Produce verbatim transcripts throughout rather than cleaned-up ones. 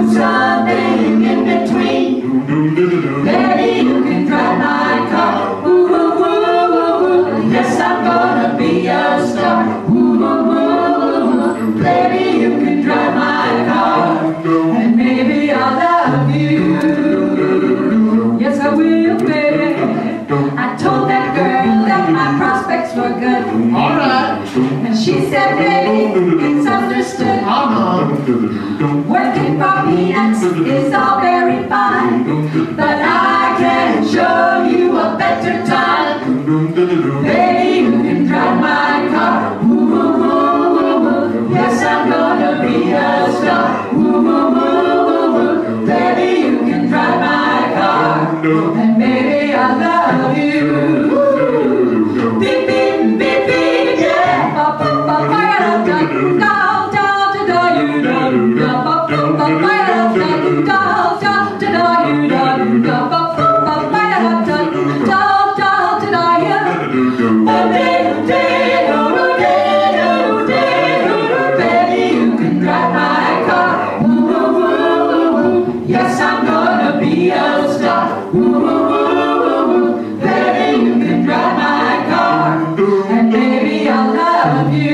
something in between. Baby, you can drive my car. Ooh, ooh, ooh, ooh, ooh. Yes, I'm gonna be a star. Ooh, ooh, ooh, ooh. Baby, you can drive my car, and maybe I'll love you. Yes, I will, baby. I told that girl that my prospects were good. All right. And she said, baby, it's understood. Uh-huh. Working for peanuts is all very fine, but I can show you a better time. Baby, you can drive my car. Ooh, ooh, ooh, ooh, ooh. Yes, I'm gonna be a star. Ooh, ooh, ooh, ooh, ooh. Baby, you can drive my car, and maybe I'll love you. Beep, beep, beep, beep, yeah. Ba, ba, ba, ba, da, da, da, da, da, da, you, da, da, ba, ba, ba, ba, da, da, da, da, da, da, you, da, da, ba, ba, ba, ba, da, da, da, da, da, da, you. Oh, day, day, oh, day, oh, day, oh, baby, you can drive my car. Ooh, ooh, ooh, ooh, ooh. Yes, I'm gonna be a star. Ooh, ooh, ooh, ooh, ooh. Baby, you can drive my car, and maybe I'll love you.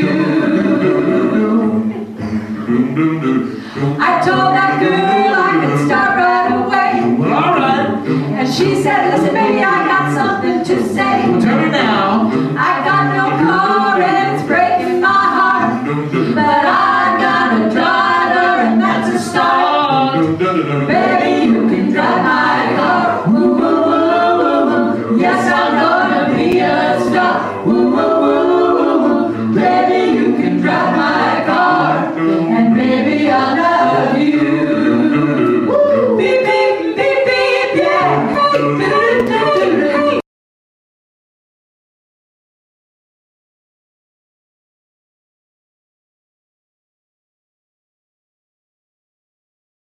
I told that girl I could start right away. Well, all right. And she said, listen, baby, I got something to say. Tell me now. I got no car and it's breaking my heart, but I got a driver and that's a start. Baby, you can drive my car. Ooh, ooh, ooh, ooh, ooh. Yes, I'm gonna be a star. Ooh, ooh, ooh, ooh, ooh. Baby, you can drive my car, and maybe I'll love you. Beep, beep, beep, beep, yeah. Hey,